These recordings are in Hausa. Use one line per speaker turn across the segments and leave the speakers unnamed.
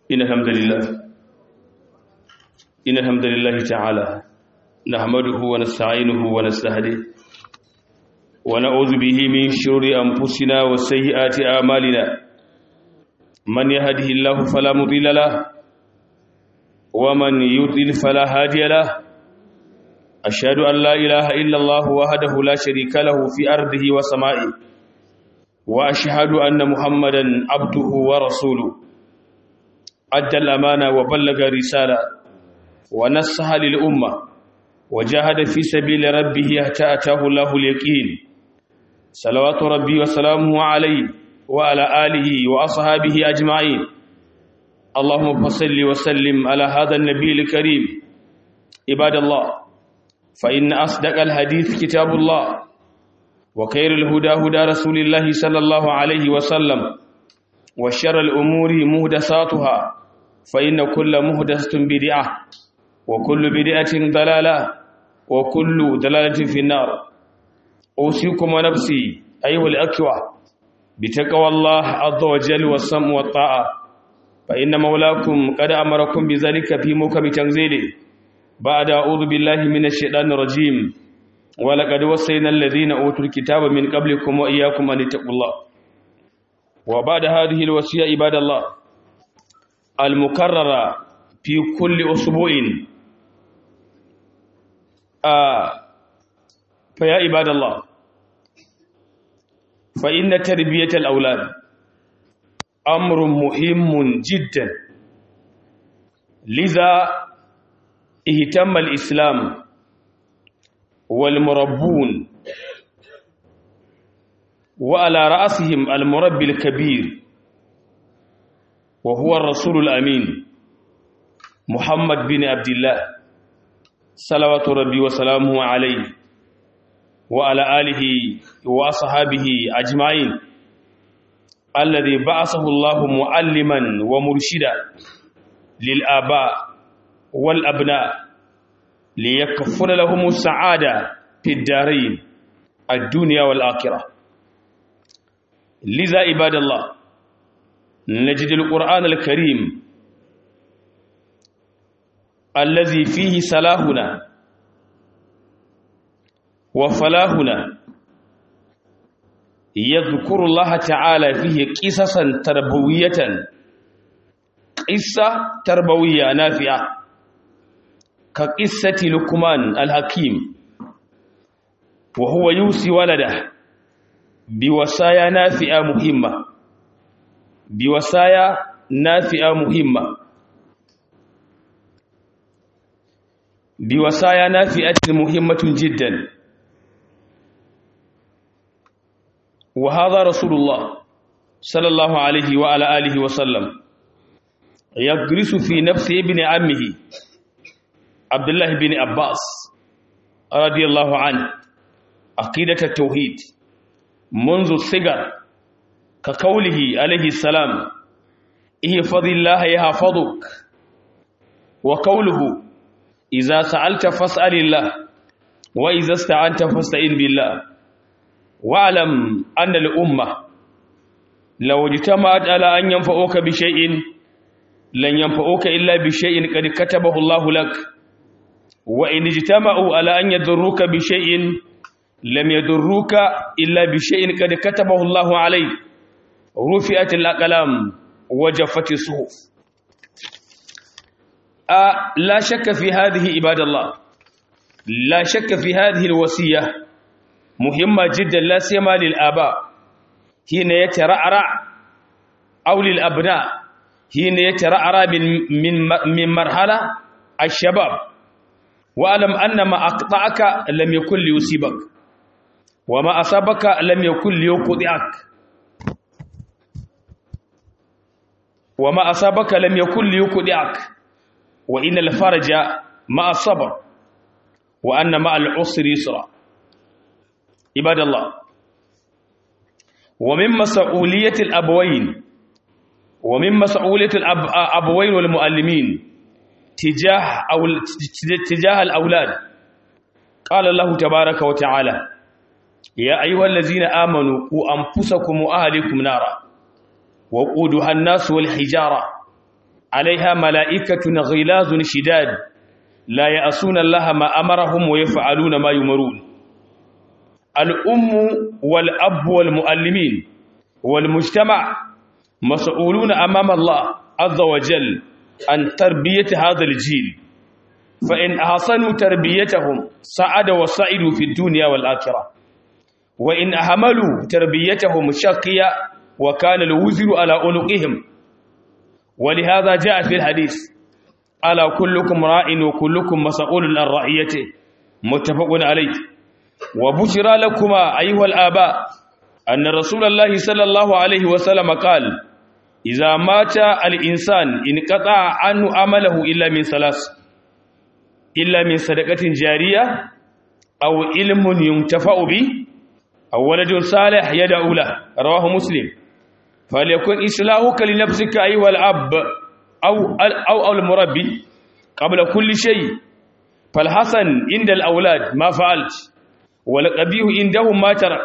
إن الحمد لله تعالى نحمده ونستعينه ونستهديه ونعوذ به من شرور أنفسنا وسيئات أعمالنا. من يهده الله فلا مضل له ومن يضلل فلا هادي له. أشهد أن لا إله إلا الله وحده لا شريك له في أرضه وسمائه، وأشهد أن محمدا عبده ورسوله أدى الأمانة وبلغ الرسالة ونصح للأمة وجاهد في سبيل ربه حتى أتاه الله اليقين. صلوات ربي وسلامه عليه وعلى آله وأصحابه أجمعين. اللهم صل وسلم على هذا النبي الكريم. عباد الله، فإن أصدق الحديث كتاب الله، وخير الهدى هدى رسول الله صلى الله عليه وسلم، وشر الأمور مهدساتها، فإن كل مهدسة بدعة، وكل بدعة ضلالة، وكل ضلالة في النار. أوصيكم ونفسي أيها الأخوة بتقوى الله عز وجل والسمع والطاعة، فإن مولاكم قد أمركم بذلك في محكم تنزيله بعد أعوذ بالله من الشيطان الرجيم: ولقد وصينا الذين أوتوا الكتاب من قبلكم وإياكم أن اتقوا الله. وبعد هذه الوصية عباد الله المكررة في كل أسبوع، فيا عباد الله، فإن تربية الأولاد أمر مهم جدا، لذا اهتم الإسلام والمربون، وعلى رأسهم المربي الكبير وهو الرسول الأمين محمد بن عبد الله صلوات ربي وسلامه عليه وعلى آله وأصحابه أجمعين، الذي بعثه الله معلما ومرشدا للآباء والأبناء ليكفل لهم السعادة في الدارين الدنيا والآخرة. لذا عباد الله نجد القرآن الكريم الذي فيه صلاحنا وفلاحنا يذكر الله تعالى فيه قصصا تربوية، قصة تربوية نافعة كقصة لقمان الحكيم، وهو يوصي ولده بوصايا نافعة مهمة، بوصايا نافعة مهمة، بوصايا نافعة مهمة جدا. وهذا رسول الله صلى الله عليه وعلى آله وسلم يغرس في نفس ابن عمه عبد الله بن عباس رضي الله عنه عقيدة التوحيد منذ الصغر، كقوله عليه السلام: احفظ الله يحفظك، وقوله: إذا سألت فاسأل الله، وإذا استعنت فاستعن بالله. واعلم أن الأمة لو اجتمعت على أن ينفعوك بشيء لن ينفعوك إلا بشيء قد كتبه الله لك، وإن اجتمعوا على أن يضروك بشيء لم يضروك إلا بشيء قد كتبه الله عليك. رفعت الأقلام وجفت الصحف. لا شك في هذه عباد الله، لا شك في هذه الوصية مهمة جدا، لا سيما للآباء حين يترعرع، أو للأبناء حين يترعرع من مرحلة الشباب. وأعلم أن ما أقطعك لم يكن ليصيبك، وما أصابك لم يكن ليقطعك، وما أصابك لم يكن ليقطعك، وإن الفرج مع الصبر، وأن مع العسر يسرا. عباد الله، ومن مسؤولية الأبوين والمعلمين تجاه الأولاد. قال الله تبارك وتعالى: يا أيها الذين آمنوا قوا أنفسكم وأهلكم نارا وقودها الناس والحجارة عليها ملائكة غلاظ شداد لا يعصون الله ما أمرهم ويفعلون ما يؤمرون. الأم والأب والمعلمين والمجتمع مسؤولون أمام الله عز وجل عن تربية هذا الجيل، فإن أحسنوا تربيتهم سعد وسعدوا في الدنيا والآخرة، وإن أهملوا تربيتهم شقيا وكان الوزر على عنقهم. ولهذا جاء في الحديث: ألا كلكم راع وكلكم مسؤول عن رعيته، متفق عليه. وبشرى لكما أيها الآباء أن رسول الله صلى الله عليه وسلم قال: إذا مات الإنسان انقطع عنه عمله إلا من ثلاث: إلا من صدقة جارية أو علم ينتفع به أو ولد صالح يدعو له، رواه مسلم. فليكن إصلاحك لنفسك أيها الأب أو المربي قبل كل شيء. فالحسن عند الأولاد ما فعلت، والقبيح عندهم ما ترك.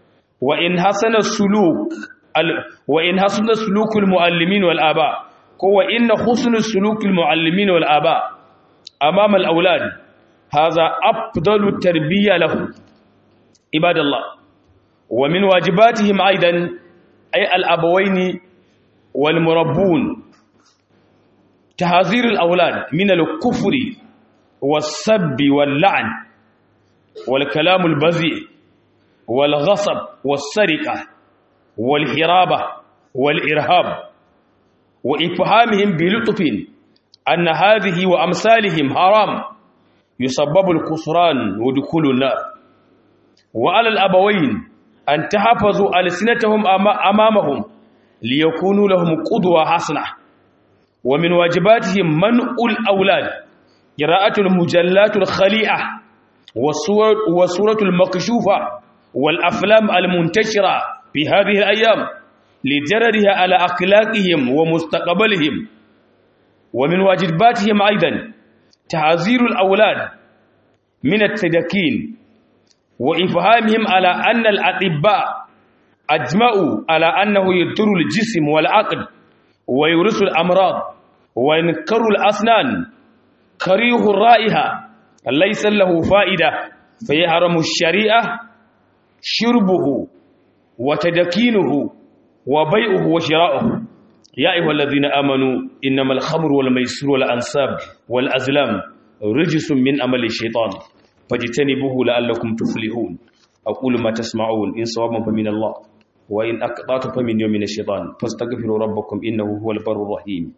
وإن حسن سلوك المعلمين والآباء، وإن حسن سلوك المعلمين والآباء أمام الأولاد هذا أفضل التربية لهم عباد الله. ومن واجباتهم أيضا أي الأبوين والمربون تحذير الأولاد من الكفر والسب واللعن والكلام البذيء والغصب والسرقة والحرابة والإرهاب، وإفهامهم بلطف أن هذه وأمثالهم حرام يسبب الخسران ودخول النار. وعلى الأبوين أن تحفظوا ألسنتهم أمامهم ليكونوا لهم قدوة حسنة. ومن واجباتهم منع الأولاد قراءة المجلات الخليعة والصورة المكشوفة والأفلام المنتشرة في هذه الأيام لجررها على أخلاقهم ومستقبلهم. ومن واجباتهم أيضا تعذير الأولاد من التدكين وإفهامهم على أن الأطباء أجمعوا على أنه يضر الجسم والعقل ويورث الأمراض، وينكر الأسنان كريه الرائحة ليس له فائدة، فيحرم الشريعة شربه وتدكينه وبيعه وشراؤه. يا أيها الذين آمنوا إنما الخمر والميسر والأنساب والأزلام رجس من عمل الشيطان فاجتنبوه لعلكم تفلحون. أقول ما تسمعون، إن صوابا فمن الله وإن أقطعت فمن يوم الشيطان، فاستغفروا ربكم إنه هو البر الرحيم.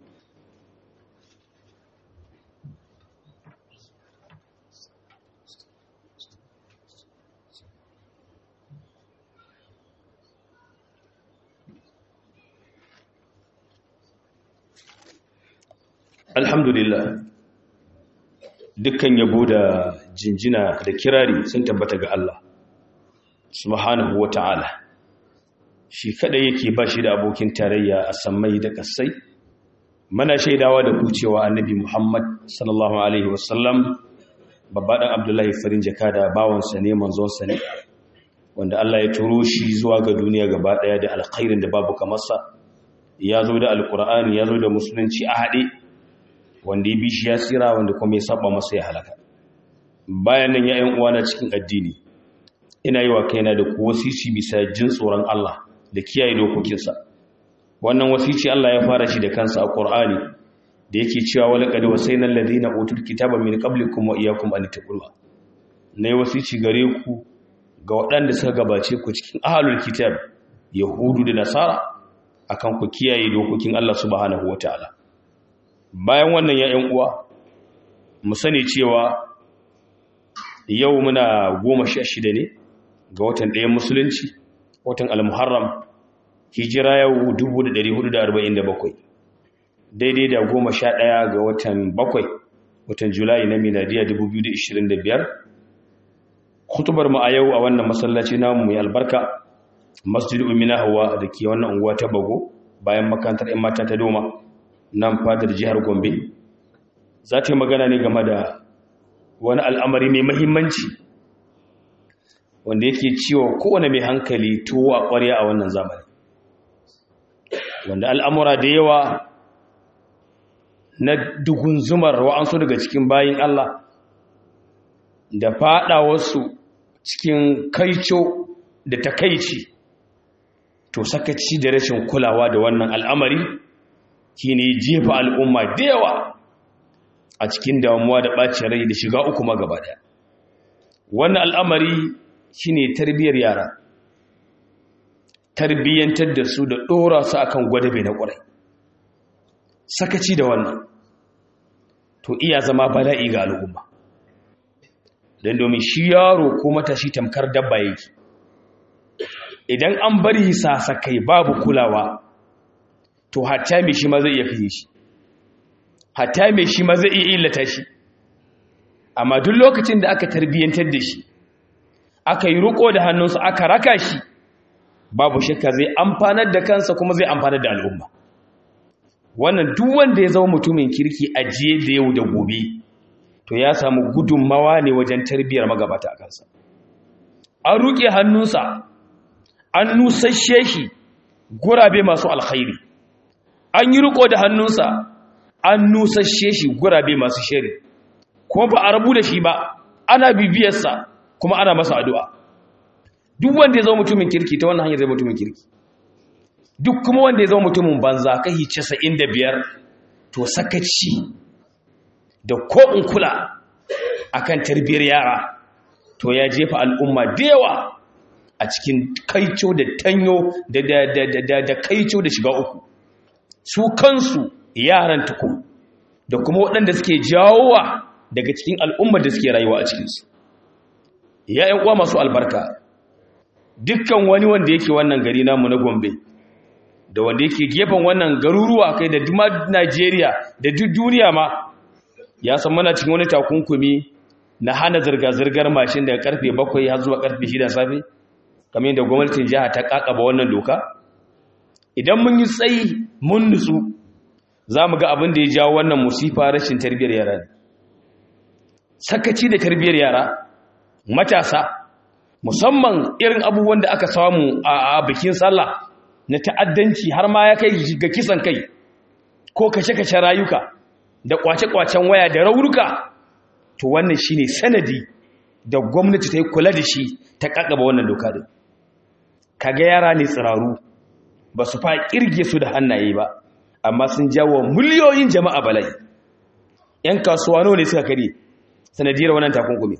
Alhamdulillah, dukkan yabo da jinjina da kirari sun tabbata ga Allah subhanahu wata'ala. Shi kadai yake ba shi da abokin tarayya a sammai da kasai. Mana shaidawa da kucewa annabi Muhammad sallallahu alaihi wasallam babba dan Abdullahi farin jaka da bawansa ne, manzonsa ne, wanda Allah ya turo shi zuwa ga duniya gaba daya da alkhairin da babu kamar sa. Ya zo da alqur'ani, ya zo da musulunci a hade, wanda ya bi shi ya tsira, wanda kuma ya saba masa ya halaka. Bayan nan ya ƴan uwana cikin addini, ina yi wa kaina da ku wasici bisa jin tsoron Allah da kiyaye dokokinsa. Wannan wasici Allah ya fara shi da kansa a Qur'ani da yake cewa wala qad wasayna alladhina utul kitaba min qablikum wa iyyakum an taqullah. Nayi wasici gare ku ga waɗanda suka gabace ku cikin ahlul kitab, yahudu da nasara, akan ku kiyaye dokokin Allah subhanahu wataala. Bayan wannan ya ƴan uwa, mu sani cewa yau muna 16 ne ga watan ɗayan musulunci, watan al-Muharram, hijira yau 1447, daidai da 11 ga watan 7, watan Julai na miladiya 2025. Khutubar mu a yau a wannan masallaci namu mai albarka, Masjid Ummina Hawwa da ke wannan unguwa ta Bago, bayan makarantar ƴan mata ta Doma, nan fadar jihar Gombe, za ta yi magana ne game da wani al'amari mai mahimmanci wanda yake ciwo kowane mai hankali tuwo a ƙwarya a wannan zamani, wanda al'amura da yawa na dugunzumar wa'ansu daga cikin bayin Allah da faɗa wasu cikin kaico da takaici, to sakaci da rashin kulawa da wannan al'amari shine jefa al'umma da yawa a cikin damuwa da ɓacin rai da shiga uku magaba ɗaya. Wannan al'amari shine tarbiyyar yara, tarbiyyantar da su da ɗora su akan gwadabe na ƙwarai. Sakaci da wannan to iya zama bala'i ga al'umma, don domin shi yaro ko matashi tamkar dabba yake. Idan an bari sasakai babu kulawa, to hatta mai shi ma zai iya fiye shi, hatta mai shi ma zai iya illata shi. Amma duk lokacin da aka tarbiyyantar da shi, aka yi riko da hannunsa, aka raka shi, babu shakka zai amfanar da kansa kuma zai amfanar da al'umma. Wannan duk wanda ya zama mutumin kirki ajiye da yau da gobe, to ya samu gudunmawa ne wajen tarbiyyar magabata a kansa. An ruke hannunsa, an nusashe shi gurabe masu alkhairi, an yi riko da hannunsa, an nusashe shi gurabe masu shari, kuma ba a rabu da shi ba, ana bibiyarsa kuma ana masa addu'a. Duk wanda ya zama mutumin kirki ta wannan hanyar zai mutumin kirki. Duk kuma wanda ya zama mutumin banza kashi 95, to sakaci da ko in kula akan tarbiyyar yara, to ya jefa al'umma da yawa a cikin kaico da tanyo da kaico da shiga uku. Su kansu yaran tukun da kuma waɗanda suke jawowa daga cikin al'ummar da suke rayuwa a cikinsu. Ya ‘yan uwa masu albarka, dukkan wani wanda yake wannan gari namu na Gombe, da wanda yake gefen wannan garuruwa kai da duma Najeriya da duk duniya ma, ya san mana cikin wani takunkumi na hana zirga-zirgar mashin daga karfe 7 har zuwa karfe 6 safe, kamar yadda gwamnatin jiha ta kakaba wannan doka. Idan mun yi tsayi mun nutsu, za mu ga abin da ya jawo wannan musifa rashin tarbiyyar yara ne. Sakaci da tarbiyyar yara, matasa, musamman irin abubuwan da aka samu a bikin sallah na ta'addanci har ma ya kai ga kisan kai ko kashe-kashe rayuka da kwace-kwacen waya da raunuka, to wannan shine sanadi da gwamnati ta yi kula da shi ta kakaba wannan doka din. Kaga yara ne tsiraru, ba su fa kirge su da hannaye ba, amma sun jawo miliyoyin jama'a bala'i. 'Yan kasuwa nawa ne suka kare sanadiyar wannan takunkumi?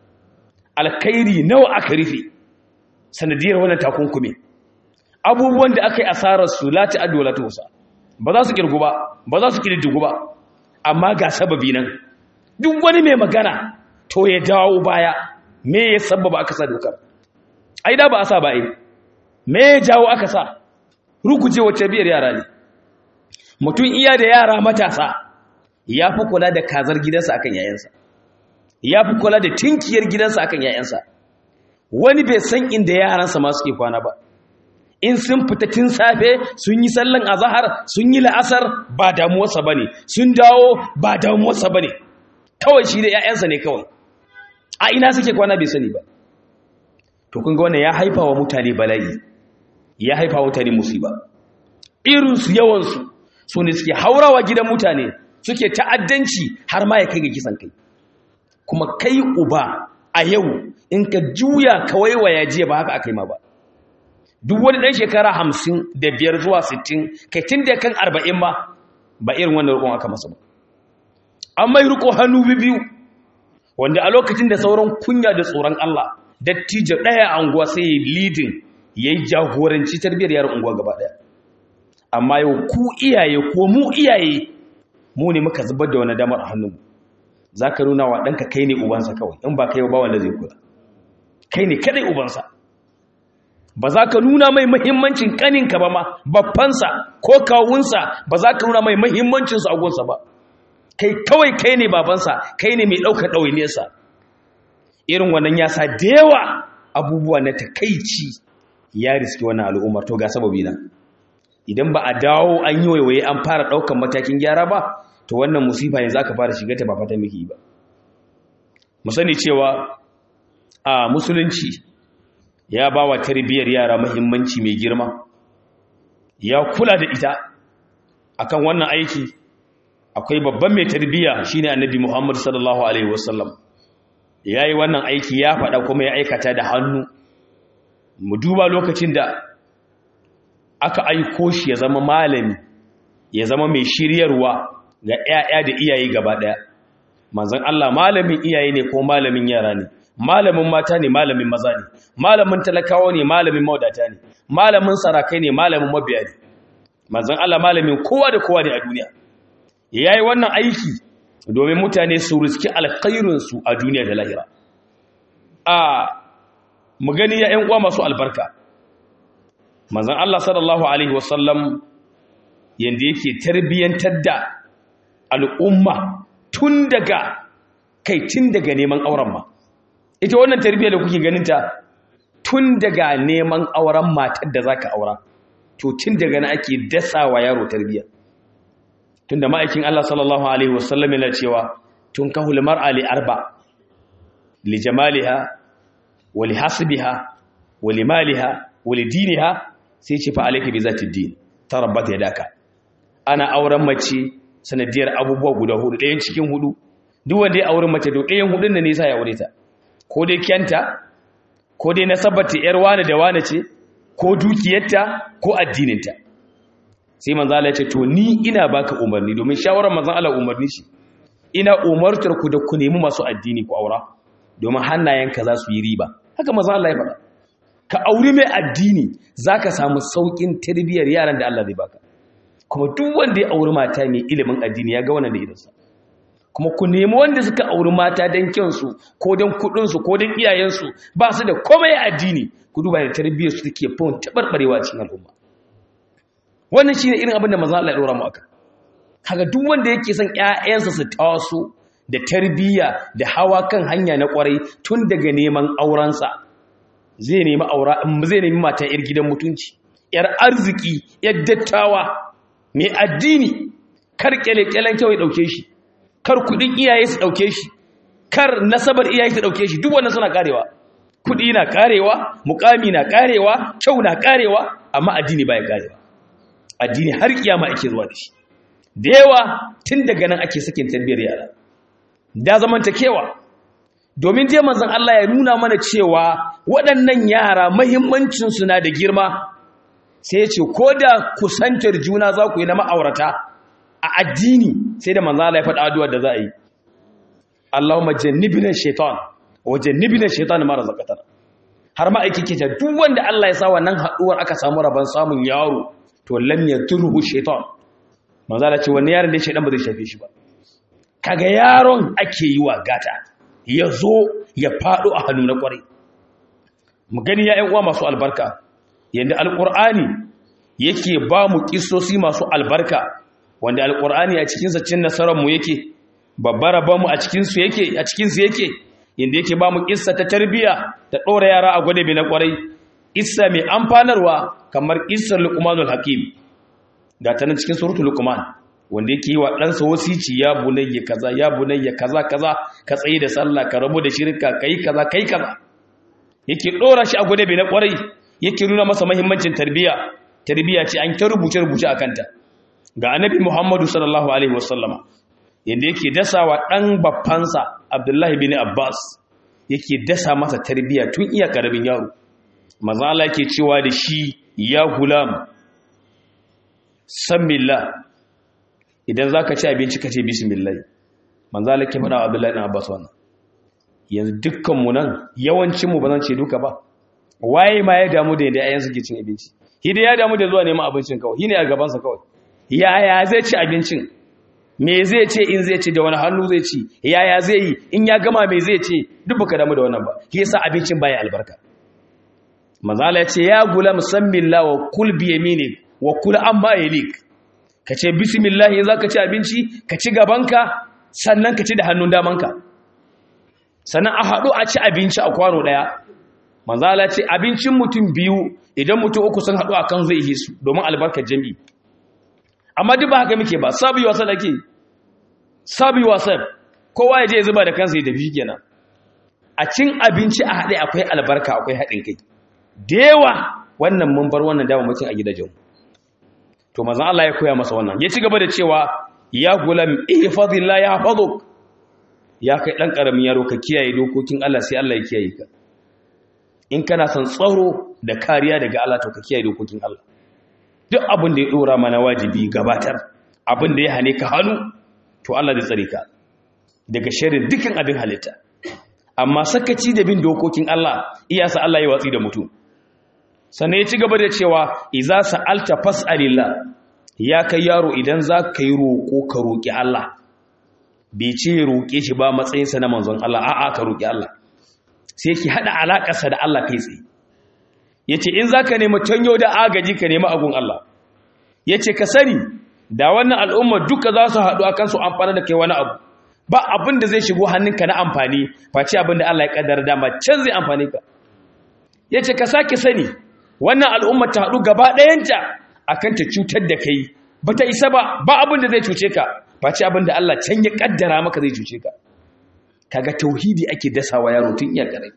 Alkhairi nawa aka rufe sanadiyar wannan takunkumi? Abubuwan da aka yi asarar su la ta'addu la tusa, ba za su kirgu ba, ba za su kididdigu ba. Amma ga sababi nan, duk wani mai magana to ya dawo baya. Me ya sababa aka sa dokar? Ai da ba a sa ba ai. Me ya jawo aka sa? Rukuje wacce biyar yara ne. Mutum iya da yara matasa, ya fi kula da kazar gidansa akan yayansa, ya fi kula da tinkiyar gidansa akan yayansa. Wani bai san inda yaransa ma suke kwana ba. In sun fita tun safe sun yi sallan azahar, sun yi la'asar, ba damuwarsa bane, sun dawo ba damuwarsa bane, kawai shi da yayansa ne kawai. A ina suke kwana bai sani ba. To kun ga wannan ya haifa wa mutane bala'i, ya haifa wa mutane musiba. Irinsu yawansu su ne suke haurawa gidan mutane, suke ta'addanci har ma ya kai ga kisan kai. Kuma kai uba a yau in ka juya kawai waya jiya ba haka aka yi ma ba. Duk wani ɗan shekara 55 zuwa 60, kai tun da kan 40 ma ba irin wannan rukun aka masa ba. An mai riko hannu biyu, wanda a lokacin da sauran kunya da tsoron Allah, dattijo ɗaya a unguwa sai ya leading, ya yi jagoranci tarbiyyar yaran unguwa gaba ɗaya. Amma yau ku iyaye ko mu iyaye, mu ne muka zubar da wani damar a hannunmu. Za ka nuna wa ɗanka kai ne ubansa kawai, in ba kai ba wanda zai kula. Kai ne kadai ubansa. Ba za ka nuna mai mahimmancin ƙaninka ba ma, babbansa ko kawunsa, ba za ka nuna mai mahimmancinsu a gunsa ba. Kai kawai kai ne babansa, kai ne mai ɗaukar ɗawainiyarsa. Irin wannan ya sa da yawa abubuwa na takaici ya riski wannan al'ummar. To ga sababi na. Idan ba a dawo an yi waiwaye an fara ɗaukar matakin gyara ba, to wannan musifa yanzu aka fara shiga ta ba fata miki ba. Mu sani cewa a musulunci ya ba wa tarbiyyar yara muhimmanci mai girma, ya kula da ita akan wannan aiki akwai babban mai tarbiyya shine annabi Muhammad sallallahu alaihi wasallam yayi wannan aiki ya faɗa kuma ya aikata da hannu. Mu duba lokacin da aka aiko shi ya zama malami, ya zama mai shiryarwa ga ƴaƴa da iyaye gaba ɗaya. Manzon Allah malamin iyaye ne ko malamin yara ne, malamin mata ne, malamin maza ne, malamin talakawa ne, malamin mawadata ne, malamin sarakai ne, malamin mabiya ne. Manzon Allah malamin kowa da kowa ne a duniya. Yayi wannan aiki domin mutane su riski alkhairin su a duniya da lahira. Mu gani ya ƴan uwa masu albarka. Manzon Allah sallallahu alaihi wasallam yanda yake tarbiyantar da al'umma tun daga neman auren ma. Ita wannan tarbiyyar da kuke ganinta tun daga neman auren matar da zaka aura, to tun daga nan ake dasawa yaro tarbiyya. Tunda ma'aikin Allah sallallahu alaihi wasallam yana cewa tun kahul mar'a li arba, li jamaliha wa li hasbiha wa li maliha wa li diniha, sai ce fa alayka bi zati din tarabbat yadaka. Ana auren mace sanadiyar abubuwa guda hudu, ɗayan cikin hudu. Duk wanda ya aure mace to ɗayan hudun ne yasa ya aure ta. Ko dai kyanta, ko dai nasabata yar wani da wani ce, ko dukiyarta, ko addininta. Sai manzo Allah ya ce to ni ina baka umarni, domin shawarar manzo Allah umarni shi. Ina umartar ku da ku nemi masu addini ku aura, domin hannayenka za su yi riba. Haka manzo Allah ya faɗa. Ka auri mai addini zaka samu saukin tarbiyyar yaran da Allah zai baka. Kuma duk wanda ya auri mata mai ilimin addini ya ga wannan da idansa. Kuma ku nemi wanda suka auri mata don kyansu ko don kudinsu ko don iyayensu ba su da komai addini, ku duba da tarbiyyar su take fon tabarbarewa cikin al'umma. Wannan shine irin abin da manzo Allah ya dora mu aka. Kaga duk wanda yake son ƴaƴansa su taso da tarbiyya da hawa kan hanya na kwarai tun daga neman aurensa, zai nemi mata yar gidan mutunci, yar arziki, yar dattawa, mai addini, kar kyale-kyalen kyau ya dauke shi, kar kudin iyaye su dauke shi, kar nasabar iyaye su dauke shi. Duk wannan suna karewa. Kudi na karewa, mukami na karewa, kyau na karewa, amma addini baya karewa. Addini har kiyama ake zuwa da shi. Da yawa tun daga nan ake sakin tarbiyyar yara. Da zamantakewa. Domin dai manzon Allah ya nuna mana cewa waɗannan yara muhimmancin su na da girma. Sai ya ce ko da kusantar juna za ku yi na ma'aurata a addini, sai da manzo Allah ya faɗa addu'ar da za a yi. Allahumma jannibna shaytan wa jannibna shaytan ma razaqtana. Har ma aiki ke ta duk wanda Allah ya sa wannan haduwar aka samu rabon samun yaro, to lam yatruhu shaytan. Manzo Allah ce wannan yaron da shaytan ba zai shafe shi ba. Kaga yaron ake yi wa gata, ya zo ya fado a hannu na kwarai. Mu gani ya ƴan uwa masu albarka, yanda alqur'ani yake ba mu kissosi masu albarka, wanda alqur'ani a cikin sa cin nasarar mu yake, babbar rabon mu a cikin su yake, inda yake ba mu kissa ta tarbiya ta dora yara a gwade bi na kwarai, kissa mai amfanarwa kamar kissar Luqmanul Hakim. Da ta nan cikin suratul Luqman, wanda yake yi wa ɗansa wasici, ya bunayya kaza, ya bunayya kaza kaza, ka tsaye da sallah, ka rabu da shirka, kai kaza kai kaza. Yake dora shi a gwade bi na kwarai, yake nuna masa muhimmancin tarbiya ce an ta rubuce a kanta. Ga annabi Muhammadu sallallahu alaihi wasallama yadda yake dasawa dan baffansa Abdullahi bin Abbas, yake dasa masa tarbiya tun iya karamin yaro. Manzo Allah yake cewa da shi, ya gulam samillah, idan zaka ci abinci ka ce bismillah. Manzo Allah yake faɗa wa Abdullahi bin Abbas wannan. Yanzu dukkan mu nan yawancin mu ba zan ce duka ba, waye ma ya damu da yadda ayyan suke cin abinci? Hida ya damu da zuwa neman abincin kawai, shine a gaban sa kawai. Yaya zai ci abincin? Me zai ce in zai ci, da wani hannu zai ci? Yaya zai yi in ya gama, me zai ce? Duk baka damu da wannan ba. Shi yasa abincin baya albarka. Manzala ya ce, ya gulam sammillah wa kul bi yaminik wa kul amma yalik. Ka ce bismillah in zaka ci abinci, ka ci gabanka, sannan ka ci da hannun damanka. Sannan a haɗu a ci abinci a kwano ɗaya. Manzala ya ce abincin mutum biyu, idan mutum uku sun haɗu akan zai yi su, domin albarkar jami'i. Amma duk ba haka muke ba, sabi wasa ake, sabi wasa, kowa ya je zuba da kansa ya tafi kenan. A cin abinci a haɗe akwai albarka, akwai haɗin kai. Da yawa wannan mun bar wannan dama mutum a gidajen. To manzon Allah ya koya masa wannan. Ya ci gaba da cewa ya gulam ihfazillah yahfazuk, ya kai dan karamin yaro ka kiyaye dokokin Allah sai Allah ya kiyaye ka. In kana son tsaro da kariya daga Allah to ka kiyaye dokokin Allah. Duk abin da ya dora mana wajibi gabatar, abin da ya hane ka hannu, to Allah zai tsare ka daga sharrin dukkan abin halitta. Amma sakaci da bin dokokin Allah iyasa Allah ya watsi da mutum. Sannan ya ci gaba da cewa iza sa'alta fas'alillah, ya kai yaro idan za ka yi roƙo ka roƙi Allah. Bai ce roƙe shi ba matsayinsa na manzon Allah, a'a ka roƙi Allah. Sai ki haɗa alaƙarsa da Allah kai tsaye. Ya ce in za ka nemi tanyo da agaji ka nemi agun Allah. Ya ce ka sani da wannan al'ummar duka za su haɗu a kansu amfani da kai wani abu. Ba abin da zai shigo hannunka na amfani, face abin da Allah ya ƙaddara dama can zai amfani ka. Ya ce ka sake sani wannan al'ummar ta haɗu gaba ɗayanta a kan ta cutar da kai, ba ta isa ba abin da zai cuce ka, face abin da Allah can ya ƙaddara maka zai cuce ka. Kaga tauhidi ake dasawa yaro tun iya ƙarai.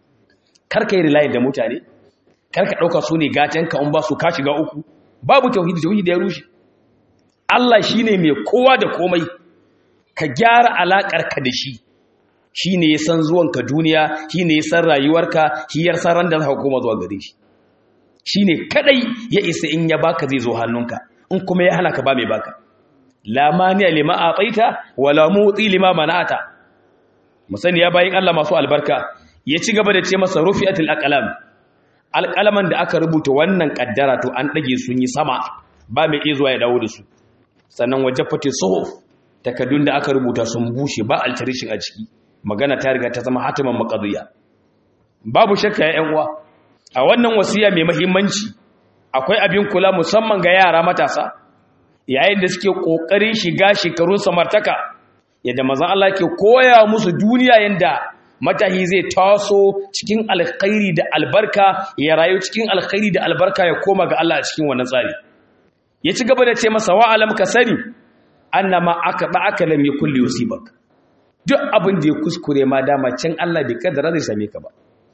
Kar ka yi rilayin da mutane, kar ka ɗauka su ne gatanka in ba su ka shiga uku. Babu tauhidi ya rushe. Allah shi ne mai kowa da komai, ka gyara alaƙarka da shi. Shi ne ya san zuwanka duniya, shi ne ya san rayuwarka, shi ya san ran da za ka koma zuwa gare shi. Shi ne kaɗai ya isa in ya baka zai zo hannunka, in kuma ya hana ka ba mai baka. La mani'a lima a'taita wa la mu'ti lima mana'ata. Musani ya bayin Allah masu albarka, ya ci gaba da ce masa rufi'atul aqlam. Alƙalaman da aka rubuta wannan kaddara to an dage sun yi sama, ba mai iya zuwa ya dawo da su. Sannan wajafati suhuf, takaddun da aka rubuta sun bushe ba alteration a ciki. Magana ta riga ta zama hatiman maqdiya. Babu shakka ya ƴan uwa, a wannan wasiya mai muhimmanci akwai abin kula musamman ga yara matasa yayin da suke kokarin shiga shekarun samartaka, yadda manzon Allah ke koya musu duniya yanda matahi zai taso cikin alkhairi da albarka, ya rayu cikin alkhairi da albarka, ya koma ga Allah a cikin wannan tsari. Ya ci gaba da ce masa wa alam ka sani annama aka lam yakul yusibak. Duk abin da ya kuskure ma dama can Allah bai kaddara zai same ka ba.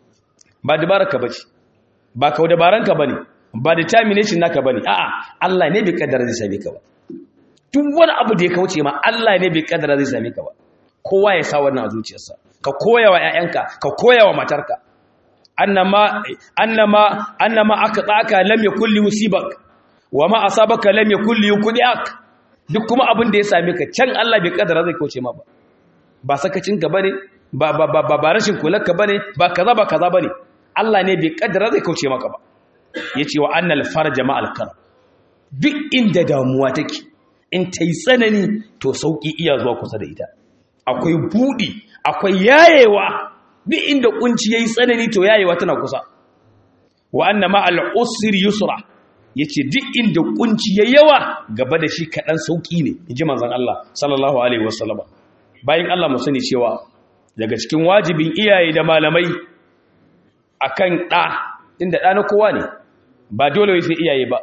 Ba dabaraka bace, ba kau dabaranka bane, ba determination naka bane, a'a Allah ne bai kaddara zai same ka ba. Duk wani abu da ya kauce ma Allah ne bai kaddara zai same ka ba. Kowa ya sa wannan a zuciyarsa, ka koya wa ƴaƴanka, ka koya wa matarka. annama aka lam yakul yusibak wa ma asabaka lam yakul yuqdiak. Duk kuma abin da ya same ka can Allah bai kaddara zai kauce ma ba sakacin ka bane, ba rashin kulanka bane, ba kaza bane. Allah ne bai kaddara zai kauce maka ba. Yace wa annal farja ma'al kar. Duk inda damuwa take, in ta yi tsanani to sauki iya zuwa kusa da ita. Akwai budi, akwai yayewa. Duk inda kunci yayi tsanani to yayewa tana kusa. Wa anna ma'al usri yusra. Yace duk inda kunci yayi yawa gaba da shi kadan sauki ne, inji manzon Allah sallallahu alaihi wasallam. Bayan Allah mu sani cewa daga cikin wajibin iyaye da malamai akan inda na kowa ne, ba dole sai iyaye ba.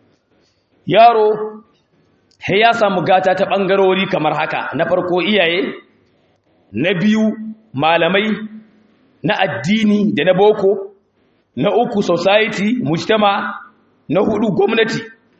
Yaro sai ya samu gata ta bangarori kamar haka: na farko iyaye, na biyu malamai na addini da na boko, na uku society mujtama, na hudu gwamnati.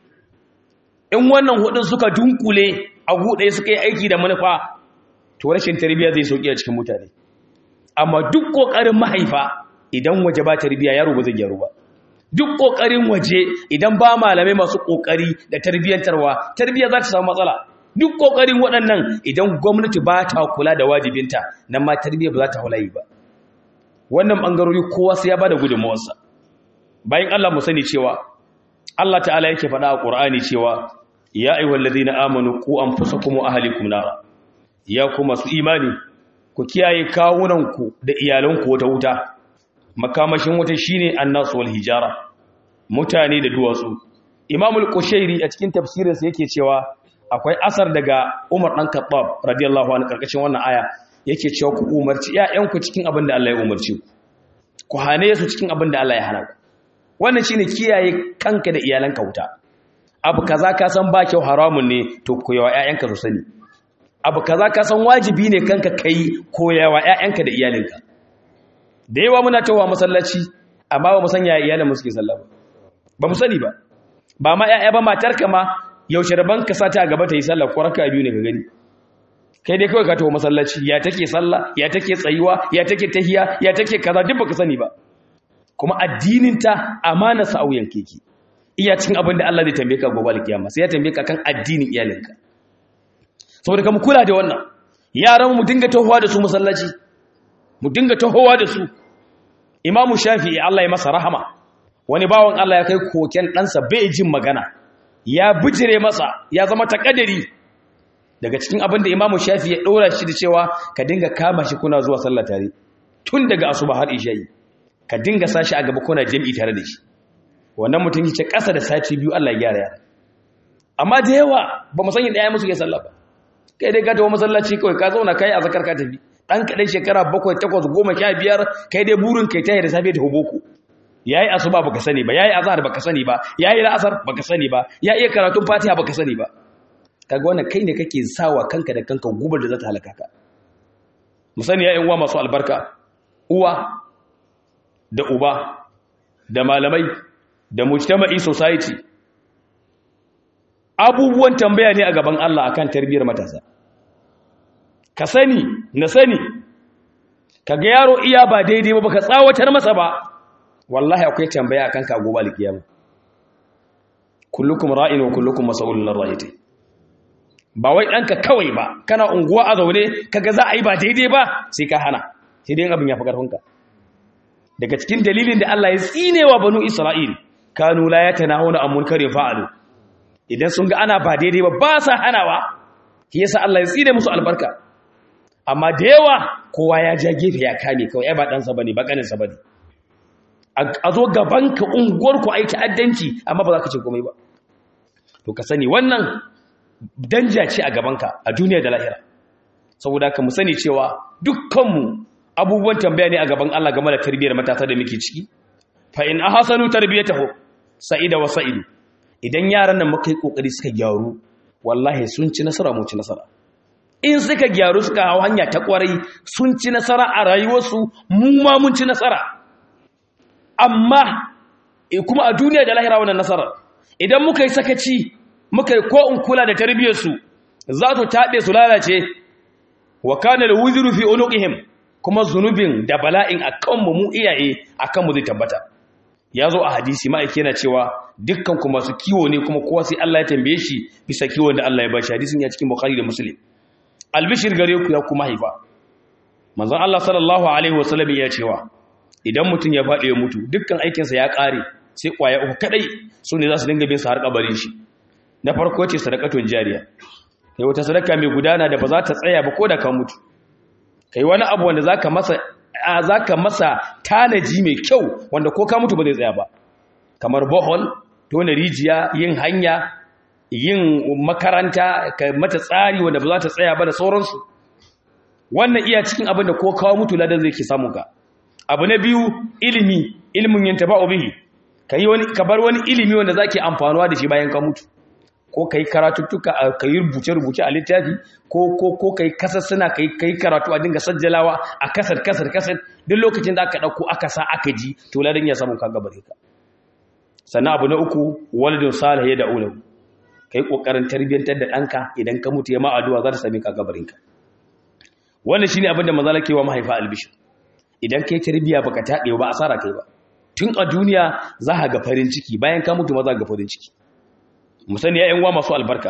In wannan hudun suka dunkule a gude suka yi aiki da manufa, to rashin tarbiyya zai sauki a cikin mutane. Amma duk kokarin mahaifa idan waje ba tarbiyya, yaro ba zai gyaru ba. Duk kokarin waje idan ba malamai masu kokari da tarbiyyantarwa, tarbiyya za ta samu matsala. Duk kokarin waɗannan idan gwamnati ba ta kula da wajibinta, nan ma tarbiyya ba za ta hulayi ba. Wannan bangarori kowa sai ya bada gudunmawarsa. Bayan Allah mu sani cewa Allah ta'ala yake faɗa a Qur'ani cewa ya ayyuhallazina amanu qu anfusakum wa ahlikum nara. Ya kuma su imani, ku kiyaye kawunanku da iyalanku wata wuta. Makamashin wuta shine annasu wal hijara, mutane da duwatsu. Imamul Qushairi a cikin tafsirinsa yake cewa akwai asar daga Umar dan Khattab radiyallahu anhu karkashin wannan aya, yake cewa ku umarci ƴaƴanku cikin abin da Allah ya umarce ku, ku hane su cikin abin da Allah ya hana ku. Wannan shine kiyaye kanka da iyalanka wuta. Abu kaza ka san ba kyau, haramun ne, to koyawa ƴaƴanka su sani. Abu kaza ka san wajibi ne kanka kai, koyawa ƴaƴanka da iyalinka. Da yawa muna tawa masallaci amma ba mu san yaya iyalan mu suke sallah ba mu sani ba. Ba ma ƴaƴa ba, matarka ma yaushe rabon ka sata a gaba ta yi sallah ko raka biyu ne ka gani kai dai kawai ka tawo masallaci ya take sallah ya take tsayuwa ya take tahiya ya take kaza duk baka sani ba kuma addinin ta amana sa auyan keke iya cin abin da Allah zai tambaye ka gobe alkiyama sai ya tambaye ka kan addinin iyalinka saboda ka mu kula da wannan yaran mu dinga tahowa da su masallaci mu dinga tahowa da su Imam Shafi'i Allah ya masa rahama wani bawan Allah ya kai koken ɗansa bai jin magana ya bijire masa ya zama takadari daga cikin abin da Imam Shafi'i ya ɗora shi da cewa ka dinga kama shi kuna zuwa sallah tare tun daga asuba har isha'i ka dinga sashi a gaba kuna jami'i tare da shi wannan mutum yake ƙasa da sati biyu Allah ya gyara ya amma da yawa ba mu sanya ɗaya musu ke sallah ba kai dai ka tawo masallaci kawai ka zauna kai azkar ka tafi dan kadan shekara 7 8 10 15 kai dai burin kai tayi da safe ta huboko yayi asuba baka sani ba yayi azhar baka sani ba yayi la'asar baka sani ba ya iya karatun fatiha baka sani ba kaga wannan kai ne kake sawa kanka da kanka gubar da za ta halaka ka musani ya uwa masu albarka uwa da uba da malamai da mujtama'i society abubuwan tambaya ne a gaban Allah akan tarbiyyar matasa ka sani na sani kaga yaro iya ba daidai ba baka tsawatar masa ba wallahi akwai tambaya akan ka gobe alkiyama kullukum ra'in wa kullukum mas'ulun an ra'iyati ba wai danka kawai ba kana unguwa a zaune kaga za a yi ba daidai ba sai ka hana sai dai abin ya fi karfinka daga cikin dalilin da Allah ya tsinewa banu Isra'il kanu la yatanahuna an munkarin fa'alu idan sun ga ana ba daidai ba sa hanawa shi yasa Allah ya tsine musu albarka amma da yawa kowa ya ja gefe ya kame kawai ai ba dan sa bane ba kanin sa bane a zo gaban ka unguwar ku ai ta'addanci amma ba za ka ce komai ba to ka sani wannan danja ce a gaban ka a duniya da lahira saboda ka mu sani cewa dukkan mu abubuwan tambaya ne a gaban Allah game da tarbiyyar matasa da muke ciki fa in ahsanu tarbiyatahu sa'ida wa sa'idu idan yaran nan muka yi kokari suka gyaru wallahi sun ci nasara mu ci nasara in suka gyaru suka hawo hanya ta kwarai sun ci nasara a rayuwarsu mu ma mun ci nasara amma kuma a duniya da lahira wannan nasara idan muka yi sakaci muka yi ko in kula da tarbiyyarsu za su tabe su lalace wa kana al-wuzru fi unuqihim kuma zunubin da bala'in akan mu iyaye akan mu zai tabbata yazo a hadisi ma'aike yana cewa dukkan ku masu kiwo ne kuma kowa sai Allah ya tambaye shi bisa kiwon da Allah ya bashi hadisin ya cikin Bukhari da Muslim albishir gare ku ya kuma haifa manzon Allah sallallahu alaihi wasallam ya cewa idan mutun ya fadi ya mutu dukkan aikinsa ya kare sai kwaya uku kadai sune za su dinga bin sa har kabarin shi na farko ce sadaqatun jariya kai wata sadaka mai gudana da ba za ta tsaya ba ko da ka mutu kai wani abu wanda zaka masa tanaji mai kyau wanda ko ka mutu ba zai tsaya ba kamar bohol tona rijiya yin hanya yin makaranta ka mata tsari wanda ba za ta tsaya ba da sauransu wannan iya cikin abin da ko kawo mutu ladan zai ke samu ka abu na biyu ilimin yin taba'u bihi ka bar wani ilimi wanda zake amfanuwa da shi bayan ka mutu ko kai karatuttuka kai rubuce a littafi ko kai kasassuna kai karatu a dinga sajjalawa a kasar duk lokacin da aka dauko aka sa aka ji to ladan ya samu ka gabare ka sannan abu na uku walidun salih ya da'ulahu kai kokarin tarbiyantar da danka idan ka mutu ya ma addu'a za ta same ka gabarin ka wannan shine abin da manzala ke wa mahaifa albishir idan kai tarbiya baka taɗe ba asara kai ba tun a duniya za ka ga farin ciki bayan ka mutu ma za ka ga farin ciki mu sani ya uwa masu albarka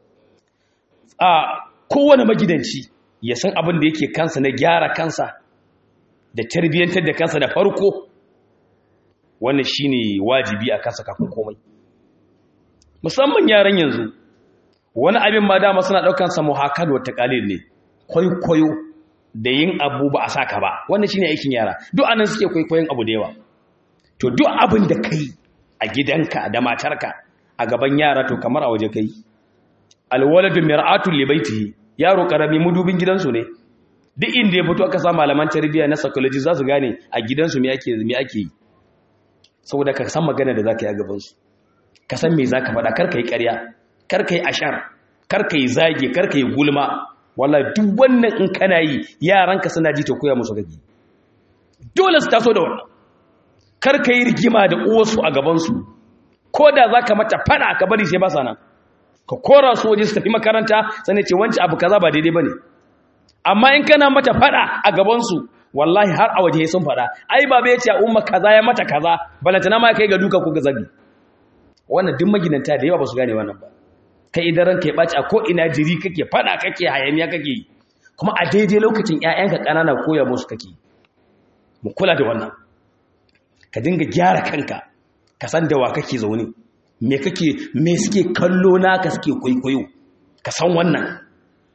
a kowane magidanci ya san abin da yake kansa na gyara kansa da tarbiyantar da kansa da farko wannan shine wajibi a kansa kafin komai musamman yaran yanzu wani abin ma dama suna daukan sa muhakkad wa taqalid ne kwaikwayo da yin abu ba a saka ba wannan shine aikin yara duk anan suke kwaikwayon abu da yawa to duk abin da kai a gidanka da matarka a gaban yara to kamar a waje kai alwaladu mir'atul li baitihi yaro karami mudubin gidansu ne duk inda ya fito aka sa malaman tarbiyya na psychology za su gane a gidansu me ake yi saboda ka san magana da zaka yi a gaban su ka san me zaka faɗa kar kai ƙarya kar kai ashar kar kai zage kar kai gulma wallahi duk wannan in kana yi yaranka suna ji to koya musu gaji dole su taso da wannan kar kai rigima da uwarsu a gaban su ko da zaka mata fada ka bari sai ba sa nan ka kora su waje su tafi makaranta sannan ce wancan abu kaza ba daidai bane amma in kana mata fada a gaban su wallahi har a waje sun fada ai baba ya ce umma kaza ya mata kaza balantana ma kai ga duka ko ga zabi wannan duk maginanta da yawa ba su gane wannan ba kai idan ranka ya baci a ko ina jiri kake fada kake hayaniya kake kuma a daidai lokacin ƴaƴanka kanana koya musu kake mu kula da wannan ka dinga gyara kanka ka san da wa kake zaune me suke kallo naka suke kwaikwayo ka san wannan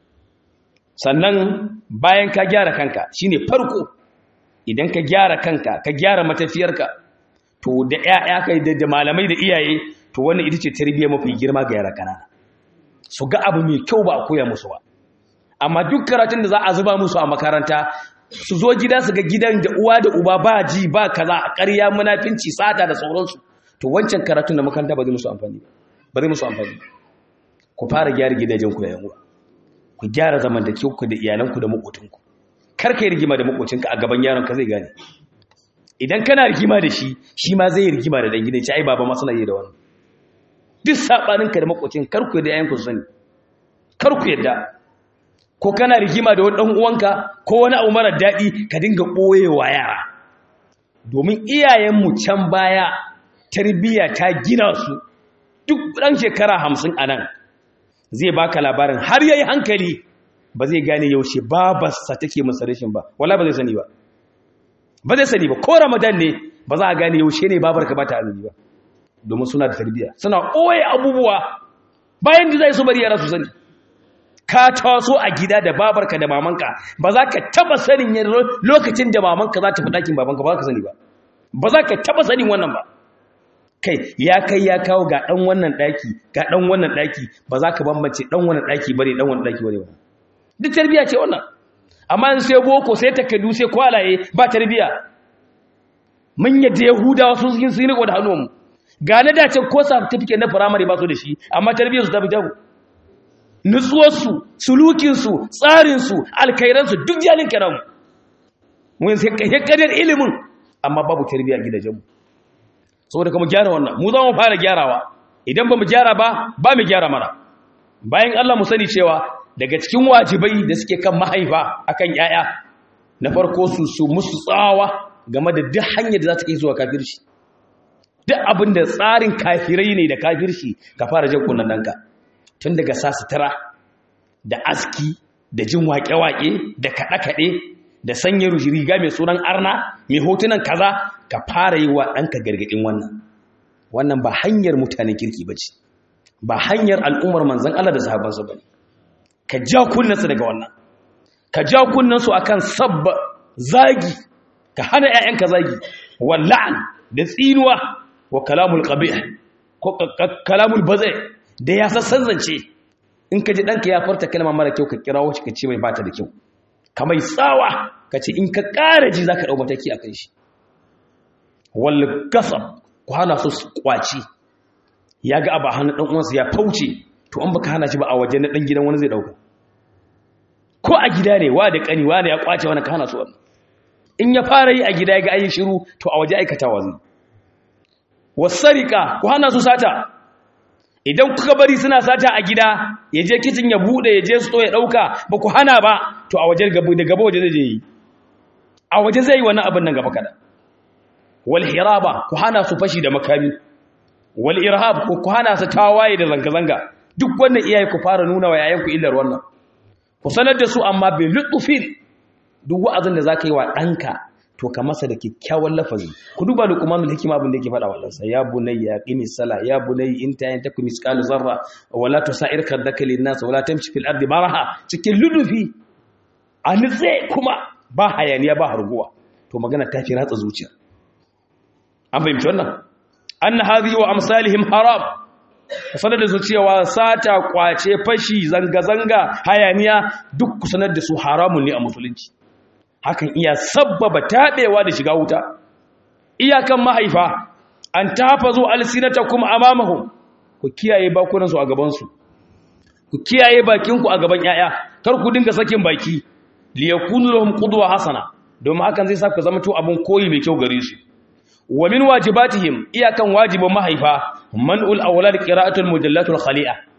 sannan bayan ka gyara kanka shine farko idan ka gyara kanka ka gyara matafiyarka to da ƴaƴa kai da malamai da iyaye to wannan ita ce tarbiyya mafi girma ga yara kanana su ga abu mai kyau ba a koya musu ba amma duk karatun da za a zuba musu a makaranta su zo gida su ga gidan da uwa da uba ba ji ba kaza ƙarya munafinci sata da sauransu to wancan karatun da makaranta ba zai musu amfani ba zai musu amfani ku fara gyara gidajen ku yayin uwa ku gyara zamantakewar ku da iyalanku da makotanku kar kai rigima da makocinka a gaban yaron ka zai gane idan kana rigima da shi shi ma zai rigima da dan gidan shi ai baba ma suna yi da wannan duk sabanin ka da makocin kar ku da yayin ku sani kar ku yadda ko kana rigima da wani dan uwanka ko wani abu mara dadi ka dinga boyewa yara domin iyayenmu can baya tarbiyya ta gina su duk dan shekara 50 anan zai baka labarin har yayi hankali ba zai gane yaushe babarsa take masa rashin ba wallahi ba zai sani ba ba zai sani ba ko ramadan ne ba za a gane yaushe ne babarka ba ta azumi ba domin suna da tarbiyya suna koye abubuwa bayan da zai su bari yara su sani ka taso a gida da babarka da mamanka ba za ka taba sanin lokacin da mamanka za ta fi ɗakin babanka ba za ka sani ba ba za ka taba sanin wannan ba kai ya kawo ga ɗan wannan ɗaki ga ɗan wannan ɗaki ba za ka bambance ɗan wannan ɗaki bare ɗan wannan ɗaki bare ba duk tarbiyya ce wannan amma in sai boko sai takardu sai kwalaye ba tarbiyya mun yadda yahudawa sun riko da hannunmu ga na dace ko certificate na primary ba su da shi amma tarbiyyar su ta fi jago nutsuwarsu sulukinsu tsarinsu alkairansu duk jalin karamu mun sai kayyakadar ilimin amma babu tarbiyya gidajenmu saboda kuma gyara wannan mu za mu fara gyarawa idan ba mu gyara ba mu gyara mana bayan Allah mu sani cewa daga cikin wajibai da suke kan mahaifa akan yaya na farko su musu tsawa game da duk hanyar da za ta kai zuwa kafirci duk abin da tsarin kafirai ne da kafirci ka fara jan kunnan danka tun daga sa sutura da aski da jin waƙe-waƙe da kaɗe-kaɗe da sanya riga mai sunan arna mai hotunan kaza ka fara yi wa ɗanka gargaɗin wannan ba hanyar mutanen kirki ba ce ba hanyar al'ummar manzan Allah da sahabansa ba ne ka ja kunnansu daga wannan ka ja kunnansu a kan sabba zagi ka hana ‘ya'yanka zagi walla'an da tsinuwa wa kalamul ƙabi ko kalamul bazai da ya sassan zance in ka ji ɗanka ya farta kalma mara kyau ka kira wacce ka ce mai bata da kyau ka mai tsawa ka ce in ka ƙara ji za ka ɗau mataki a kan shi wal gasab ku hana su kwaci ya ga abu hannun ɗan uwansa ya fauce to an baka hana shi ba a waje na ɗan gidan wani zai ɗauka ko a gida ne wa da ƙani wa ne ya kwace wani ka hana su wannan in ya fara yi a gida ya ga ayi shiru to a waje aikatawa zai wasarika ku hana su sata idan kuka bari suna sata a gida ya je kicin ya bude ya je sto ya dauka ba ku hana ba to a waje gaba waje zai je yi a waje zai yi wannan abin nan gaba kada wal hiraba ku hana su fashi da makami wal irhab ku hana su tawaye da zanga zanga duk wannan iyaye ku fara nuna wa yayanku illar wannan ku sanar da su amma bil lutfin duk wa'azin da zaka yi wa danka to ka masa da kyakkyawan lafazi ku duba luqmanul hikima abin da yake faɗa wallan sa ya bunayya qimis sala ya bunayya inta yan takum misqalu zarra wala tusair kadaka lin nas wala tamshi fil ardi maraha cikin ludufi anitse kuma ba hayaniya ba harguwa to magana ta fi ratsa zuciya an fahimci wannan anna hadhihi wa amsalihim haram sanar da zuciyawa sata kwace fashi zanga zanga hayaniya duk sanar da su haramun ne a musulunci hakan iya sabbaba taɓewa da shiga wuta iyakan mahaifa an tafazu alsinatakum amamahum ku kiyaye bakunansu a gabansu ku kiyaye bakinku a gaban yaya kar ku dinga sakin baki liyakunu lahum qudwa hasana domin hakan zai sa ku zama to abun koyi mai kyau gare su wa min wajibatihim iyakan wajibin mahaifa man'ul awlad qira'atul mujallatul khali'a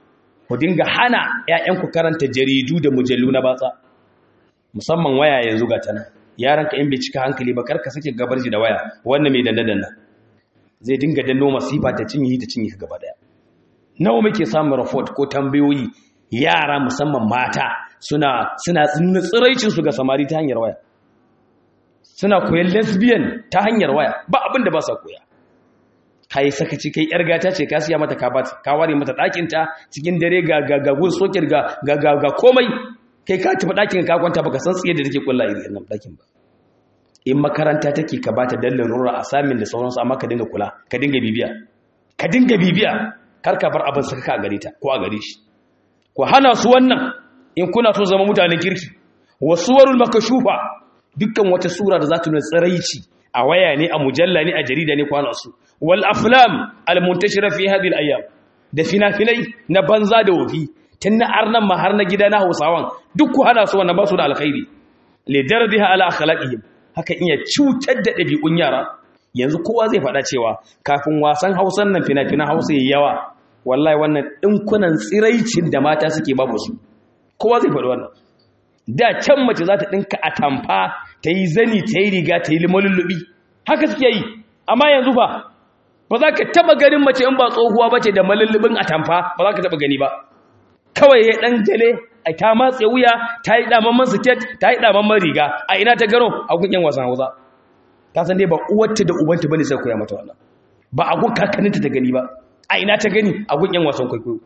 ku dinga hana ƴaƴanku karanta jaridu da mujallu na batsa musamman waya yanzu ga tana yaranka in bai cika hankali ba karka sake gabarji da waya wannan mai danna zai dinga danno masifa ta cinye ka gaba daya nawa muke samun report ko tambayoyi yara musamman mata suna nuna tsiraicin su ga samari ta hanyar waya suna koyan lesbian ta hanyar waya ba abin da ba sa koya kai sakaci kai yar gata ce ka siya mata ka ware mata ɗakin ta cikin dare ga gun soket ga komai kai ka tafi ɗakin ka kwanta baka san tsiye da take kulla irin nan ɗakin ba in makaranta take ka bata dalilin rura asamin da sauransu amma ka dinga kula ka dinga bibiya kar ka bar abin saka a gare ta ko a gare shi ku hana su wannan in kuna so zama mutanen kirki wasuwarul makashufa dukkan wata sura da za ta nuna tsiraici a waya ne a mujalla ne a jarida ne kwana su wal aflam al muntashira fi hadhihi al ayyam da finafinai na banza da wofi tun na arnan ma har na gida na Hausawan duk ku hana su wannan ba su da alkhairi li dardiha ala akhlaqihim haka iya cutar da dabi'un yara yanzu kowa zai faɗa cewa kafin wasan Hausan nan fina-finan Hausa yayi yawa wallahi wannan dinkunan tsiraicin da mata suke babu su kowa zai faɗi wannan da can mace za ta dinka atamfa ta yi zani ta yi riga ta yi limolullubi haka suke yi amma yanzu ba za ka taba ganin mace in ba tsohuwa bace da malullubin atamfa ba za ka taba gani ba kawai ya dan gale a ta matse wuya ta yi damamman siket ta yi damamman riga a ina ta gano a gun wasan Hausa ta san dai ba uwarta da ubanta bane sai koya mata wannan ba a gun kakanninta ta gani ba a ina ta gani a gun wasan kwaikwayo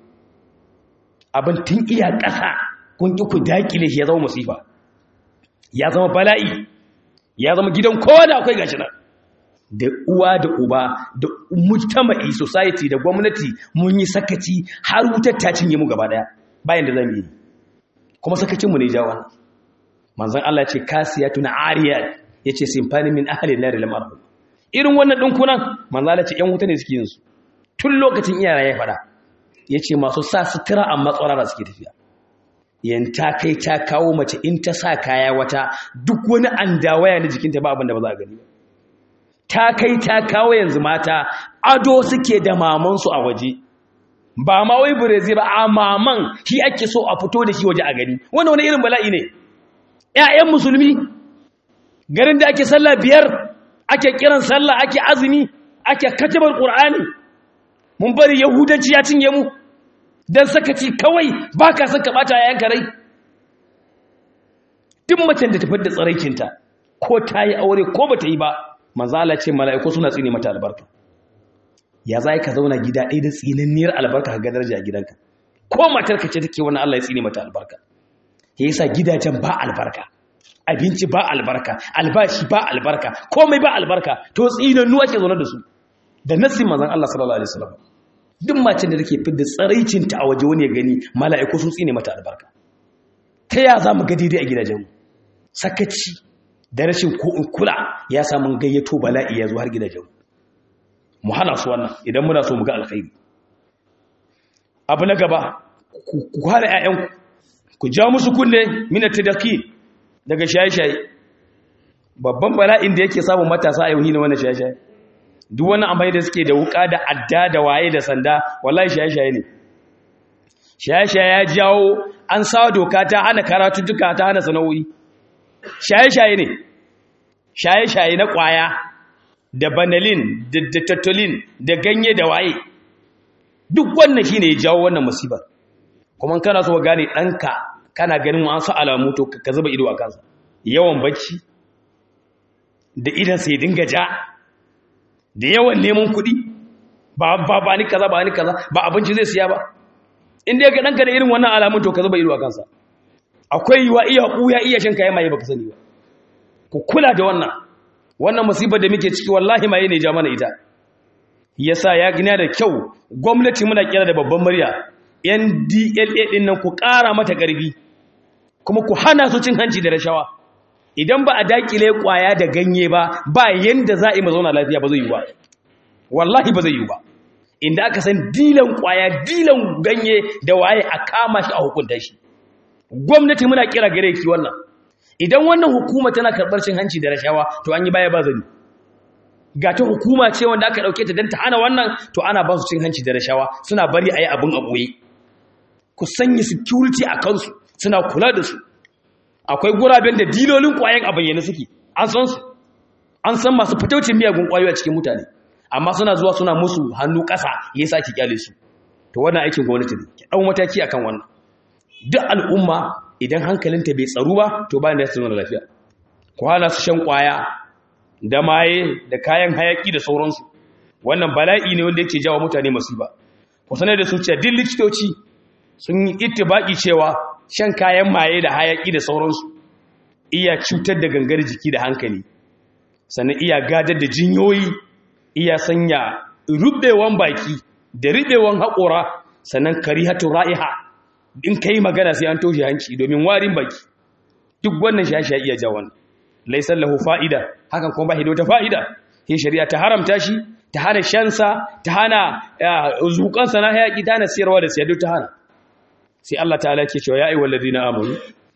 abin tun iya ƙasa kun ki ku dakile shi ya zama musifa ya zama bala'i ya zama gidan kowa da akwai gashi nan da uwa da uba da mujtama'i society da gwamnati mun yi sakaci har wutar ta cinye mu gaba daya bayan da zamu yi kuma sakacin mu ne jawan manzon Allah ya ce kasiyatun ariyat yace simfani min ahli nar lam arhum irin wannan dinkunan manzon Allah ya ce yan wuta ne suke yin su tun lokacin iyara ya fada yace masu sa sutura amma tsorara suke tafiya yanta kai ta kawo mace in ta sa kaya wata duk wani andawaya na jikinta ba abin da ba za a gani ba ta kai ta kawo yanzu mata ado suke da mamansu a waje ba ma wai burezi ba a maman shi ake so a fito da shi waje a gani wani irin bala'i ne ƴaƴan musulmi garin da ake sallah biyar ake kiran sallah ake azumi ake katabar qur'ani mun bari yahudanci ya cinye mu dan sakaci kawai baka son ka bata yayanka rai duk macen da ta fadda tsaraicinta ko ta yi aure ko bata yi ba manzala ce mala'iku suna tsine mata albarka ya zai ka zauna gida ɗaya da tsinanniyar albarka ga daraja a gidanka ko matarka ce take wannan Allah ya tsine mata albarka ya yasa gidajen ba albarka abinci ba albarka albashi ba albarka komai ba albarka to tsinannu ake zaune da su da nassin manzon Allah sallallahu alaihi wasallam duk macen da take fidda tsaraicin ta a waje wani ya gani mala'iku sun tsine mata albarka ta ya za mu ga daidai a gidajenmu sakaci da rashin ko in kula ya samu gayyato bala'i ya zo har gidajen mu hana su wannan idan muna so mu ga alkhairi abu na gaba ku hana ƴaƴanku ku ja musu kunne min at-tadaqi daga shaye-shaye babban bala'in da yake samun matasa a yau ne wannan shaye-shaye duk wani amfani da suke da wuka da adda da waye da sanda wallahi shaye-shaye ne shaye-shaye ya jawo an sawa doka ta hana karatu duka ta hana sana'o'i shaye-shaye ne shaye-shaye na ƙwaya da banalin da tattolin da ganye da waye duk wannan shine ya jawo wannan musibar kuma kana so gane ɗanka kana ganin wasu alamu to ka zuba ido a kansa yawan bacci da idan sai dinga ja da yawan neman kuɗi ba ni kaza ba ni kaza ba abinci zai siya ba inda ga ɗanka da irin wannan alamun to ka zuba ido a kansa akwai wa iya ɓuya iya shan kayan maye baka sani ba ku kula da wannan musibar da muke ciki wallahi maye ne ja mana ita yasa ya gina da kyau gwamnati muna kira da babban murya NDLA din nan ku ƙara mata ƙarfi kuma ku hana su cin hanci da rashawa idan ba a dakile kwaya da ganye ba yanda za a yi mazauna lafiya ba zai yi ba wallahi ba zai yi ba inda aka san dilan kwaya dilan ganye da waye a kama shi a hukunta shi gwamnati muna kira gare ki wannan idan wannan hukuma tana karɓar cin hanci da rashawa to an yi baya ba zani ga ta hukuma ce wanda aka ɗauke ta don ta hana wannan to ana ba su cin hanci da rashawa suna bari a yi abin a ɓoye ku sanya security a kansu suna kula da su. Akwai guraben da dilolin ƙwayan a bayyane suke, an san su, an san masu fitaucin miyagun ƙwayoyi a cikin mutane, amma suna zuwa suna musu hannu ƙasa ya sa ki kyale su. To wannan aikin gwamnati ne, ki ɗau mataki akan wannan. Duk al'umma idan hankalinta bai tsaru ba, to ba da su nuna lafiya. Ku hana su shan ƙwaya da maye da kayan hayaki da sauransu. Wannan bala'i ne wanda yake jawo mutane masifa. Ku sanar da su cewa duk likitoci sun yi ittibaki cewa shan kayan maye da hayaki da sauransu iya cutar da gangar jiki da hankali, sannan iya gadar da jinyoyi, iya sanya rubewan baki da rubewan haƙora, sannan karihatu ra'iha, in kai magana sai an toshe hanci domin warin baki. Duk wannan shaye-shaye iya jawo wannan. Laysa lahu fa'ida, hakan kuma ba shi da wata fa'ida. Sai shari'a ta haramta shi, ta hana shansa, ta hana zuƙansa na hayaki, ta hana siyarwa da siyar, ta hana. Sai Allah ta'ala ke cewa ya ayyuhal ladina amanu,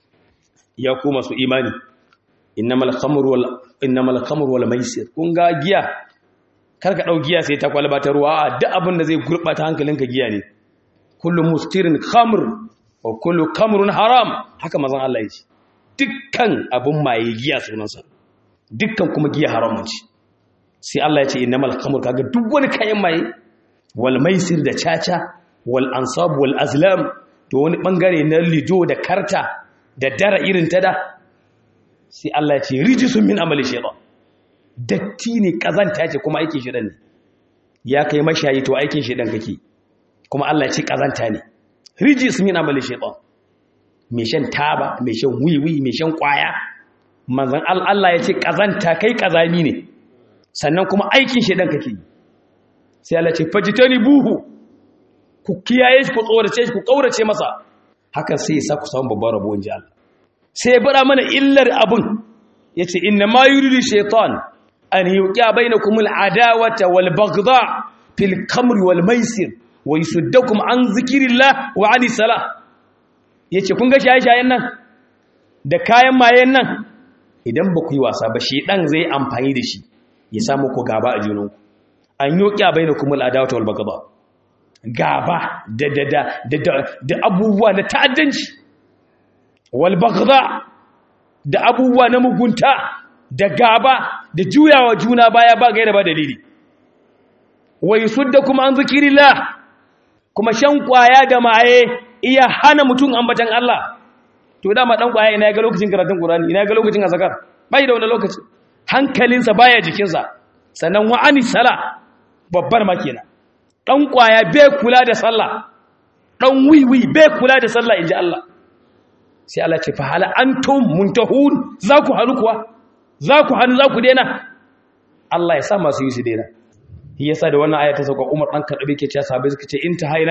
ya ku masu imani, innamal khamru wal maisir. Kun ga giya, kar ka dau giya sai ta kwalba ta ruwa, duk abin da zai gurbata hankalinka giya ne. Kullu mustirin khamr wa kullu khamrun haram, haka manzon Allah ya ce. Dukkan abin maye giya sunansa, dukkan kuma giya haramun ce. Sai Allah ya ce innamal khamru, kaga duk wani kayan maye, wal maisir da caca, wal ansab wal azlam, to wani bangare na lido da karta da dara irin ta da. Sai Allah ya ce rijisun min amali shaytan, datti ne, kazanta ce, kuma aikin shedan ne. Ya kai mashayi to aikin shedan kake, kuma Allah ya ce kazanta ne. Rijis min amali shaytan, mai shan taba, mai shan wiwi, mai shan kwaya, manzon Allah ya ce kazanta, kai kazami ne, sannan kuma aikin shedan kake. Sai Allah ya ce fajitani buhu, ku kiyaye shi, ku tsorace shi, ku kaurace masa. Hakan sai ya sa ku samu babban rabo inji Allah. Sai ya bada mana illar abun, yace inna ma yuridu shaytan an yuqiya bainakum al-adawata wal baghdha fil khamri wal maisir wa yusuddakum an zikrillah wa ani salah. Yace kun ga shaye-shayen nan da kayan mayen nan, idan ba ku yi wasa ba shedan zai amfani da shi ya samu ku gaba a junanku. An yuqiya bainakum al-adawata wal baghdha, gaba da abubuwa na ta'addanci, wal baghdha da abubuwa na mugunta, da gaba da juyawa juna baya ba gaira ba dalili. Wa yusuddakum an zikrillah, kuma shan kwaya da maye iya hana mutum ambatan Allah. To dama dan kwaya ina ga lokacin karatun Qur'ani, ina ga lokacin azkar, bai da wani lokaci, hankalinsa baya jikinsa. Sannan wa'ani sala, babbar ma kenan. Dan kwaya bai kula da sallah, dan wiwi bai kula da sallah inji Allah. Sai Allah ce fa hal antum muntahun, za ku haru kuwa, za ku hannu, za ku daina. Allah ya sa masu yi su daina. Shi yasa da wannan aya ta sauka, Umar dan Kadabi ke cewa sahabbai suka ce intahaina.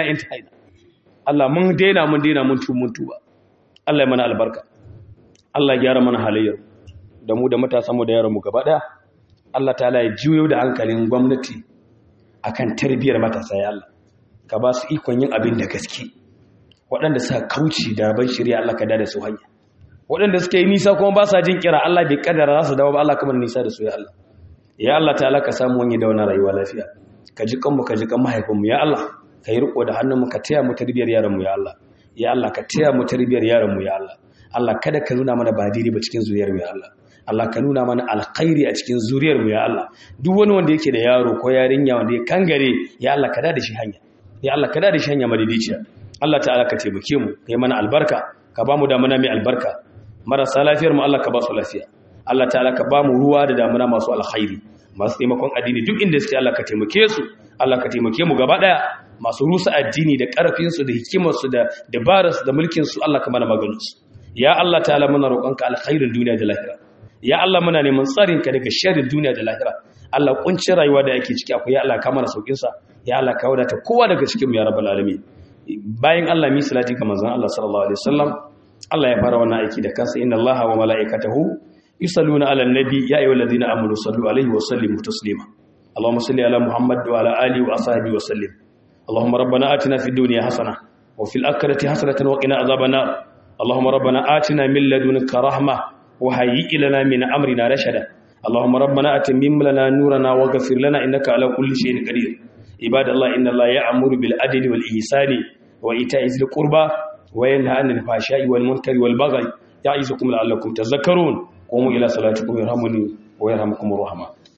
Allah mun daina, mun tuba. Allah ya mana albarka, Allah ya gyara mana halayyar da mu da matasan mu da yaran mu gaba daya. Allah ta'ala ya juyo da hankalin gwamnati akan tarbiyar matasa, ya Allah ka ba su ikon yin abin da gaske. Waɗanda suka kauce da ban shirya, Allah ka da su hanya. Waɗanda suka yi nisa kuma ba sa jin kira, Allah bai kaddara za su dawo ba, Allah ka bar nisa da su, ya Allah. Ya Allah ta'ala ka samu wani da wannan rayuwa lafiya, ka ji kanmu, ka ji kan mahaifinmu, ya Allah ka yi riko da hannunmu, ka taya mu tarbiyar yaranmu, ya Allah. Ya Allah ka taya mu tarbiyar yaranmu, ya Allah. Allah kada ka nuna mana ba daidai ba cikin zuriyarmu, ya Allah. Allah ka nuna mana alkhairi a cikin zuriyarmu, ya Allah. Duk wani wanda yake da yaro ko yarinya wanda ya kangare, ya Allah ka da shi hanya, ya Allah ka da shi hanya madidiciya. Allah ta'ala ka taimake mu, kai mana albarka, ka ba mu damuna mai albarka. Marasa lafiyar mu Allah ka ba su lafiya. Allah ta'ala ka ba mu ruwa da damuna masu alkhairi, masu taimakon addini duk inda suke. Allah ka taimake su, Allah ka taimake mu gaba daya. Masu rusa addini da karfin su da hikimar su da dabarar su da mulkin su, Allah ka mana maganin su. Ya Allah ta'ala muna roƙonka alkhairin duniya da lahira. Ya Allah muna neman tsarin ka daga sharrin duniya da lahira. Allah kuncin rayuwa da yake ciki akwai, ya Allah ka mana saukin sa. Ya Allah ka wadata kowa daga cikin mu, ya rabbal alamin. Bayan Allah mi salati ga manzon Allah sallallahu alaihi wasallam. Allah ya fara wannan aiki da kansa, inna Allaha wa malaikatahu yusalluna ala nabi ya ayyuhallazina amanu sallu alaihi wa sallimu taslima. Allahumma salli ala Muhammad wa ala alihi wa ashabihi wa sallim. Allahumma rabbana atina fid dunya hasana wa fil akhirati hasanatan wa qina adhaban nar. Allahumma rabbana atina min ladunka rahmah wa hayyi' lana min amrina rashada. Allahumma rabbana atimim lana nurana waghfir lana innaka ala kulli shay'in qadir. Ibadallah, inna Allaha ya'muru bil adli wal ihsani وإيتاء ذي القربى وينهى عن الفحشاء والمنكر والبغي يعظكم لعلكم تذكرون قوموا إلى صلاتكم يرحمني ويرحمكم الرحمن